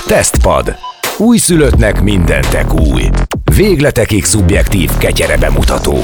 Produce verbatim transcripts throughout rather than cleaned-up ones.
Tesztpad. Újszülöttnek mindentek új. Végletekig szubjektív ketyere bemutató.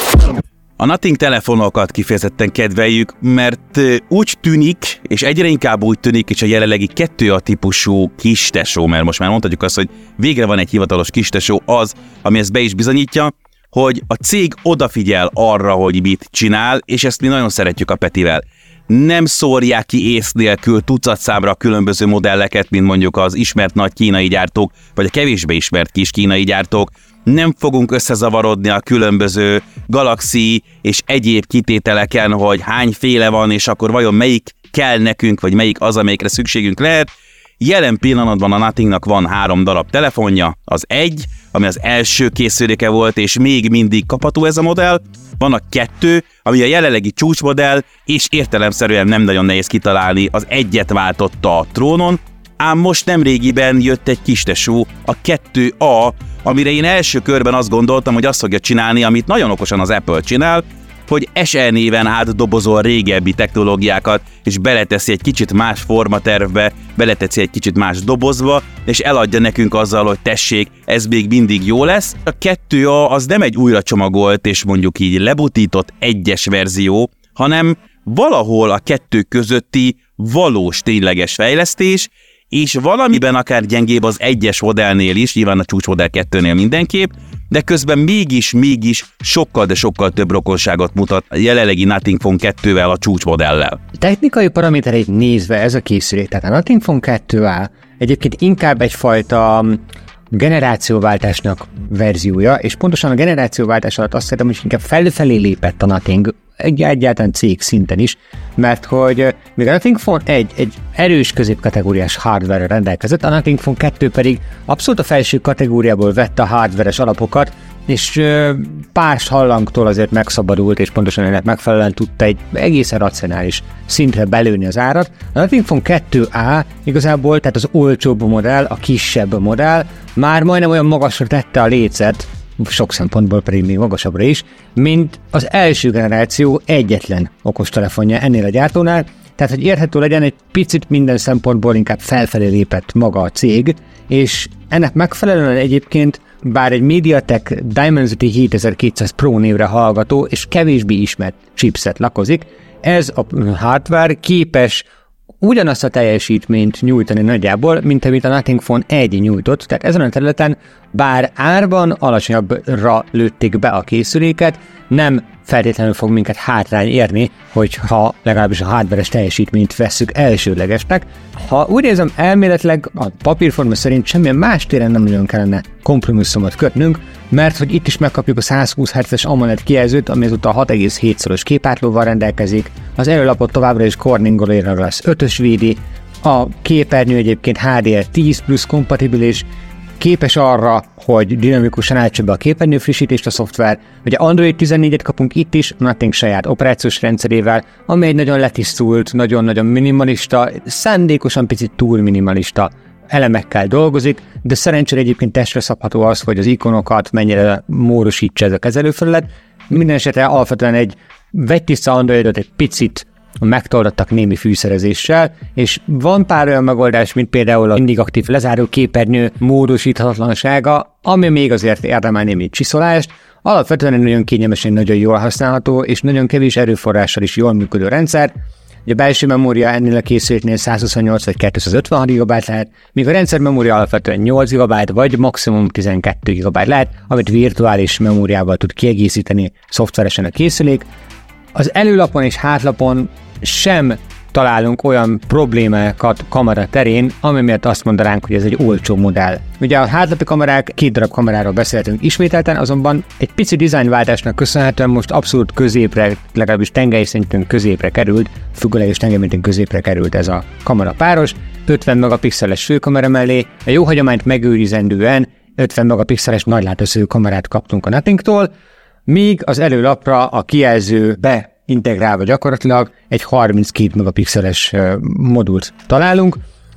A Nothing telefonokat kifejezetten kedveljük, mert úgy tűnik, és egyre inkább úgy tűnik, és a jelenlegi kettő A típusú kistesó, mert most már mondhatjuk azt, hogy végre van egy hivatalos kistesó, az, ami ezt be is bizonyítja, hogy a cég odafigyel arra, hogy mit csinál, és ezt mi nagyon szeretjük a Petivel. Nem szórják ki ész nélkül tucatszámra a különböző modelleket, mint mondjuk az ismert nagy kínai gyártók, vagy a kevésbé ismert kis kínai gyártók. Nem fogunk összezavarodni a különböző Galaxy és egyéb kitételeken, hogy hányféle van, és akkor vajon melyik kell nekünk, vagy melyik az, amelyikre szükségünk lehet. Jelen pillanatban a Nothingnak van három darab telefonja, az egy, ami az első készüléke volt, és még mindig kapható ez a modell, van a kettő, ami a jelenlegi csúcsmodell, és értelemszerűen nem nagyon nehéz kitalálni, az egyet váltotta a trónon, ám most nemrégiben jött egy kistesó, a kettő A, amire én első körben azt gondoltam, hogy azt fogja csinálni, amit nagyon okosan az Apple csinál, hogy es e néven átdobozol régebbi technológiákat, és beleteszi egy kicsit más formatervbe, beleteszi egy kicsit más dobozba, és eladja nekünk azzal, hogy tessék, ez még mindig jó lesz. A kettő A az nem egy újra csomagolt és mondjuk így lebutított egyes verzió, hanem valahol a kettő közötti valós tényleges fejlesztés, és valamiben akár gyengébb az egyes modellnél is, nyilván a csúcsmodell kettőnél mindenképp, de közben mégis, mégis sokkal, de sokkal több rokonságot mutat a jelenlegi Nothing Phone kettővel, a csúcsmodellel. Technikai paramétereit nézve ez a készülék, tehát a Nothing Phone kettő A egyébként inkább egyfajta generációváltásnak verziója, és pontosan a generációváltás alatt azt szeretem, hogy inkább felfelé lépett a Nothing, egy egyáltalán cég szinten is, mert hogy még a Nothing Phone egy, egy erős középkategóriás hardware-re rendelkezett, a Nothing Phone kettő pedig abszolút a felső kategóriából vette a hardware-es alapokat, és pár hallangtól azért megszabadult, és pontosan ennek megfelelően tudta egy egészen racionális szintre belőni az árat. A Nothing Phone kettő A igazából, tehát az olcsóbb modell, a kisebb modell, már majdnem olyan magasra tette a lécet, sok szempontból pedig még magasabbra is, mint az első generáció egyetlen okostelefonja ennél a gyártónál, tehát hogy érthető legyen, egy picit minden szempontból inkább felfelé lépett maga a cég, és ennek megfelelően egyébként bár egy MediaTek Dimensity hétezer-kétszáz Pro névre hallgató és kevésbé ismert chipset lakozik, ez a hardware képes ugyanazt a teljesítményt nyújtani nagyjából, mint amit a Nothing Phone egy nyújtott, tehát ezen a területen bár árban alacsonyabbra lőtték be a készüléket, nem feltétlenül fog minket hátrány érni, hogyha legalábbis a hardware-es teljesítményt vesszük elsődlegesnek. Ha úgy érzem, elméletileg a papírforma szerint semmilyen más téren nem nagyon kellene kompromisszumot kötnünk, mert hogy itt is megkapjuk a százhúsz hertzes AMOLED kijelzőt, ami ezúttal hat egész hét szoros képátlóval rendelkezik, az előlapot továbbra is Corning Gorilla Glass ötös védi, a képernyő egyébként há dé er tíz plusz kompatibilis, képes arra, hogy dinamikusan állítsa be a képernyő frissítést a szoftver. Ugye Android tizennégyet kapunk itt is, Nothing saját operációs rendszerével, ami egy nagyon letisztult, nagyon-nagyon minimalista, szándékosan picit túl minimalista elemekkel dolgozik, de szerencsére egyébként testre szabható az, hogy az ikonokat mennyire módosítsa ez a kezelőfelület. Minden esetre alapvetően egy vegytiszta Androidot egy picit megtoldottak némi fűszerezéssel, és van pár olyan megoldás, mint például a mindig aktív lezáró képernyő módosíthatatlansága, ami még azért érdemel némi csiszolást. Alapvetően egy nagyon kényelmesen, nagyon jól használható, és nagyon kevés erőforrással is jól működő rendszer. A belső memória ennél a készüléknél százhuszonnyolc vagy kétszázötvenhat gigabyte lehet, míg a rendszermemória alapvetően nyolc gigabyte vagy maximum tizenkét gigabyte lehet, amit virtuális memóriával tud kiegészíteni szoftveresen a készülék. Az előlapon és hátlapon sem találunk olyan problémákat kamera terén, ami miatt azt mondanánk, hogy ez egy olcsó modell. Ugye a hátlapi kamerák, két darab kameráról beszéltünk ismételten, azonban egy pici dizájnváltásnak köszönhetően most abszolút középre, legalábbis tengely szintén középre került, függőleges tengelymintén középre került ez a kamera páros, ötven megapixeles főkamera mellé, a jó hagyományt megőrizendően ötven megapixeles nagylátószögű kamerát kaptunk a Nothingtól, míg az előlapra a kijelzőbe integrálva gyakorlatilag egy harminckét megapixeles modult találunk,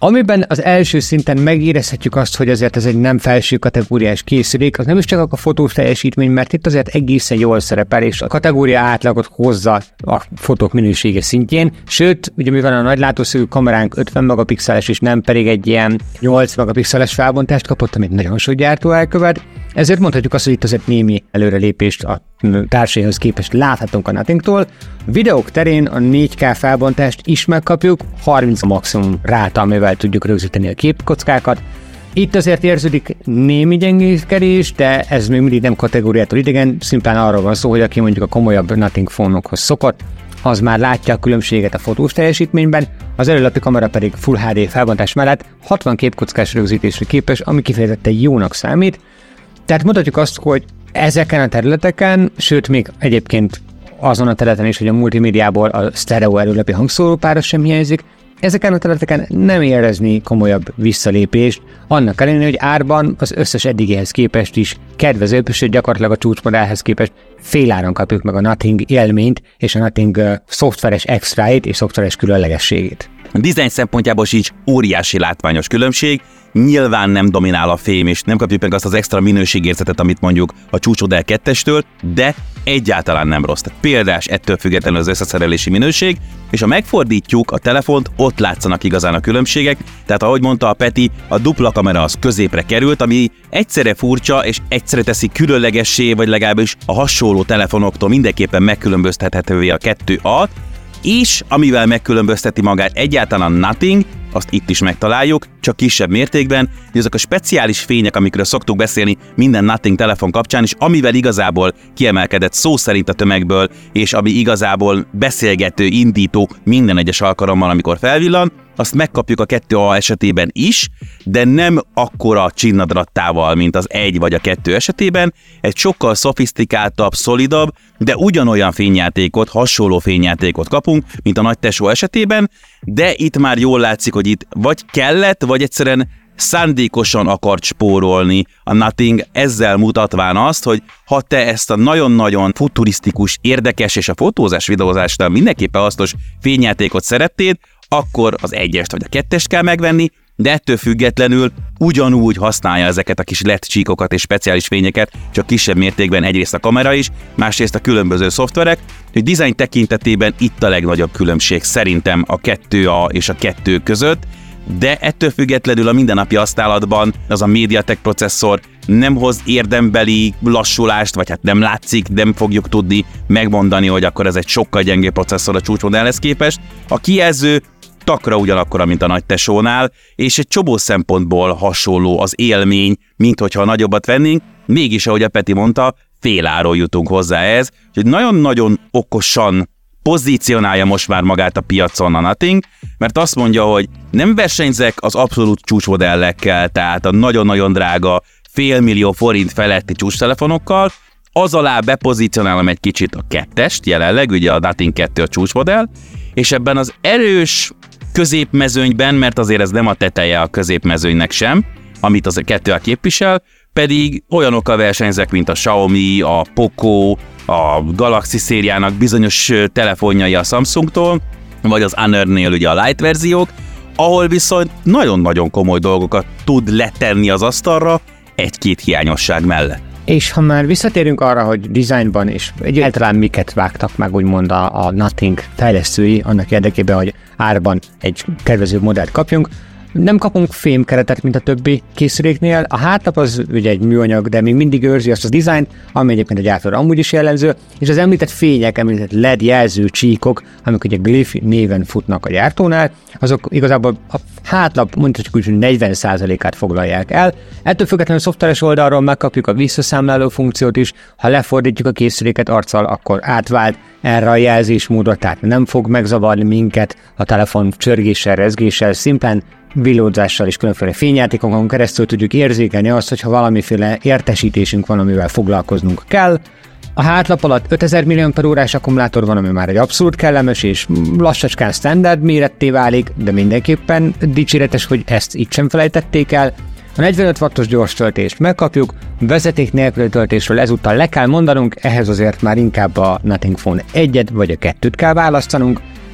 Amiben az első szinten megérezhetjük azt, hogy azért ez egy nem felső kategóriás készülék, az nem is csak a fotós teljesítmény, mert itt azért egészen jól szerepel, és a kategória átlagot hozza a fotók minősége szintjén, sőt, ugye mivel a nagy látószögű kameránk ötven megapixeles, és nem pedig egy ilyen nyolc megapixeles felbontást kapott, amit nagyon sok gyártó elkövet, ezért mondhatjuk azt, hogy itt azért némi előrelépést a társaihoz képest láthatunk a Nothingtól. Videók terén a négy ká felbontást is megkapjuk, harminc maximum ráta, amivel tudjuk rögzíteni a képkockákat. Itt azért érződik némi gyengékedés, de ez még mindig nem kategóriától idegen, szimplán arról van szó, hogy aki mondjuk a komolyabb Nothing Phone-okhoz szokott, az már látja a különbséget a fotós teljesítményben, az előlapi kamera pedig Full há dé felbontás mellett hatvan képkockás rögzítésre képes, ami kifejezetten jónak számít. Tehát mondhatjuk azt, hogy ezeken a területeken, sőt még egyébként azon a területen is, hogy a multimédiából a sztereó előlapi hangszórópáros sem hiányzik, ezeken a területeken nem érezni komolyabb visszalépést, annak ellenére, hogy árban az összes eddigihez képest is kedvezőbb, sőt gyakorlatilag a csúcsmodellhez képest féláron kapjuk meg a Nothing élményt és a Nothing uh, szoftveres extráit és szoftveres különlegességét. A dizájn szempontjából is óriási látványos különbség, nyilván nem dominál a fém, és nem kapjuk meg azt az extra minőségérzetet, amit mondjuk a csúcsmodell kettestől, de egyáltalán nem rossz. Tehát példás ettől függetlenül az összeszerelési minőség, és ha megfordítjuk a telefont, ott látszanak igazán a különbségek, tehát ahogy mondta a Peti, a dupla kamera az középre került, ami egyszerre furcsa, és egyszerre teszi különlegessé, vagy legalábbis a hasonló telefonoktól mindenképpen megkülönböztethetővé a kettő á, és amivel megkülönbözteti magát egyáltalán a Nothing, azt itt is megtaláljuk, csak kisebb mértékben, hogy ezek a speciális fények, amikről szoktuk beszélni minden Nothing telefon kapcsán, és amivel igazából kiemelkedett szó szerint a tömegből, és ami igazából beszélgető, indító minden egyes alkalommal, amikor felvillan, azt megkapjuk a kettő á esetében is, de nem akkora csinnadrattával, mint az egy vagy a kettő esetében, egy sokkal szofisztikáltabb, szolidabb, de ugyanolyan fényjátékot, hasonló fényjátékot kapunk, mint a nagy tesó esetében, de itt már jól látszik, hogy itt vagy kellett, vagy egyszerűen szándékosan akart spórolni a Nothing, ezzel mutatván azt, hogy ha te ezt a nagyon-nagyon futurisztikus, érdekes és a fotózás, videózásnál mindenképpen hasznos fényjátékot szerettéd, akkor az egyest vagy a kettest kell megvenni, de ettől függetlenül ugyanúgy használja ezeket a kis el é dé csíkokat és speciális fényeket, csak kisebb mértékben egyrészt a kamera is, másrészt a különböző szoftverek, hogy dizájn tekintetében itt a legnagyobb különbség szerintem a kettő á és a kettő között, de ettől függetlenül a mindennapi használatban az a MediaTek processzor nem hoz érdembeli lassulást, vagy hát nem látszik, nem fogjuk tudni megmondani, hogy akkor ez egy sokkal gyengébb processzor a csúcsmodellhez képest. A kijelző takra ugyanakkora, mint a nagy tesónál, és egy csomó szempontból hasonló az élmény, mint hogyha a nagyobbat vennénk, mégis, ahogy a Peti mondta, féláron jutunk hozzá ez, hogy nagyon-nagyon okosan pozícionálja most már magát a piacon a Nothing, mert azt mondja, hogy nem versenyzek az abszolút csúcsmodellekkel, tehát a nagyon-nagyon drága félmillió forint feletti csúcstelefonokkal, az alá bepozícionálom egy kicsit a kettest, jelenleg ugye a Nothing kettő a csúcsmodell, és ebben az erős középmezőnyben, mert azért ez nem a teteje a középmezőnynek sem, amit az a kettő á képvisel, pedig olyanokkal versenyzek, mint a Xiaomi, a Poco, a Galaxy szériának bizonyos telefonjai a Samsungtól, vagy az Honor-nél ugye a Lite verziók, ahol viszont nagyon-nagyon komoly dolgokat tud letenni az asztalra egy-két hiányosság mellett. És ha már visszatérünk arra, hogy dizájnban és egyáltalán miket vágtak meg úgymond a, a Nothing fejlesztői annak érdekében, hogy árban egy kedvezőbb modellt kapjunk, nem kapunk fémkeretet, mint a többi készüléknél. A hátlap az ugye egy műanyag, de még mindig őrzi azt a dizájnt, ami egyébként a gyártóra amúgy is jellemző, és az említett fények, említett el é dé jelző csíkok, amik ugye Glyph néven futnak a gyártónál, azok igazából a hátlap mondhatjuk úgy, hogy negyven százalékát foglalják el. Ettől függetlenül a szoftveres oldalról megkapjuk a visszaszámláló funkciót is, ha lefordítjuk a készüléket arccal, akkor átvált erre a jelzésmódra, tehát nem fog megzavarni minket a telefon csörgéssel, rezgéssel, szimplán villódzással és különféle fényjátékokon keresztül tudjuk érzékelni azt, hogyha valamiféle értesítésünk van, amivel foglalkoznunk kell. A hátlap alatt ötezer milliampere-órás akkumulátor van, ami már egy abszolút kellemes és lassacskán standard méretté válik, de mindenképpen dicséretes, hogy ezt itt sem felejtették el. A negyvenöt wattos gyors töltést megkapjuk, vezeték nélküli töltésről ezúttal le kell mondanunk, ehhez azért már inkább a Nothing Phone egyet vagy a kettőt kell választanunk.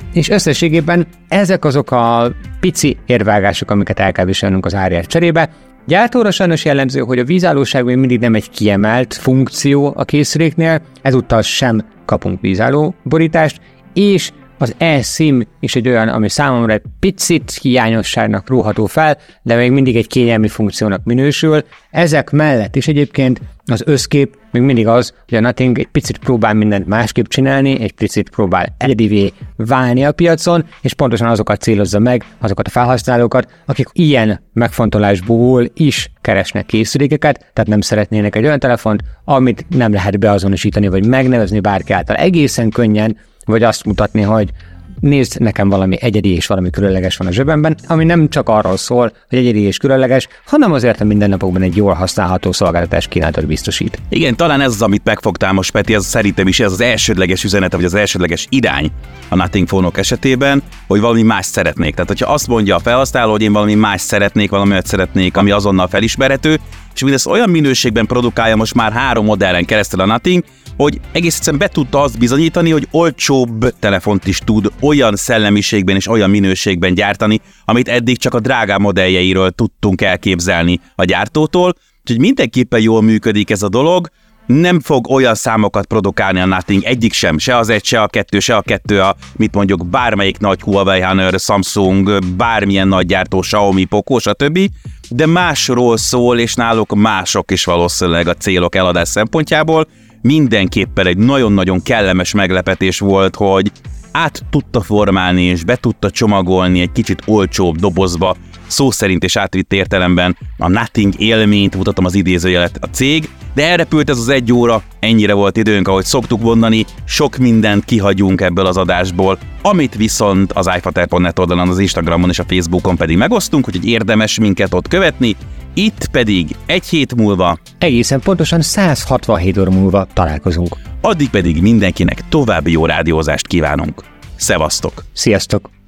és összességében ezek azok a pici érvágások, amiket el kell viselnünk az árért cserébe. Gyártóra sajnos jellemző, hogy a vízállóság még mindig nem egy kiemelt funkció a készüléknél, ezúttal sem kapunk vízálló borítást, és az eSIM is egy olyan, ami számomra egy picit hiányosságnak róható fel, de még mindig egy kényelmi funkciónak minősül. Ezek mellett is egyébként az összkép még mindig az, hogy a Nothing egy picit próbál mindent másképp csinálni, egy picit próbál egyedivé válni a piacon, és pontosan azokat célozza meg, azokat a felhasználókat, akik ilyen megfontolásból is keresnek készülékeket, tehát nem szeretnének egy olyan telefont, amit nem lehet beazonosítani, vagy megnevezni bárki által egészen könnyen, vagy azt mutatni, hogy nézd, nekem valami egyedi és valami különleges van a zsebemben, ami nem csak arról szól, hogy egyedi és különleges, hanem azért a mindennapokban egy jól használható szolgáltatás kínálatot biztosít. Igen, talán ez az, amit megfogtál most, Peti, ez szerintem is ez az elsődleges üzenet, vagy az elsődleges irány a Nothing Phone-ok esetében, hogy valami más szeretnék. Tehát, hogyha azt mondja a felhasználó, hogy én valami más szeretnék, valami olyat szeretnék, ami azonnal felismerhető, és mindezt olyan minőségben produkálja most már három modellen keresztül a Nothing, hogy egész egyszerűen be tudta azt bizonyítani, hogy olcsóbb telefont is tud olyan szellemiségben és olyan minőségben gyártani, amit eddig csak a drágább modelljeiről tudtunk elképzelni a gyártótól. Úgyhogy mindenképpen jól működik ez a dolog, nem fog olyan számokat produkálni a Nothing, egyik sem, se az egy, se a kettő, se a kettő, a, mit mondjuk bármelyik nagy Huawei, Honor, Samsung, bármilyen nagy gyártó, Xiaomi, Poco, stb., de másról szól, és náluk mások is valószínűleg a célok eladás szempontjából. Mindenképpen egy nagyon-nagyon kellemes meglepetés volt, hogy át tudta formálni és be tudta csomagolni egy kicsit olcsóbb dobozba, szó szerint és átvitt értelemben a Nothing élményt, mutatom az idézőjelet, a cég, de elrepült ez az egy óra, ennyire volt időnk, ahogy szoktuk mondani, sok mindent kihagyunk ebből az adásból, amit viszont az iFater pont net oldalon, az Instagramon és a Facebookon pedig megosztunk, úgyhogy érdemes minket ott követni, itt pedig egy hét múlva, egészen pontosan száz hatvanhét óra múlva találkozunk. Addig pedig mindenkinek további jó rádiózást kívánunk. Szevasztok! Sziasztok!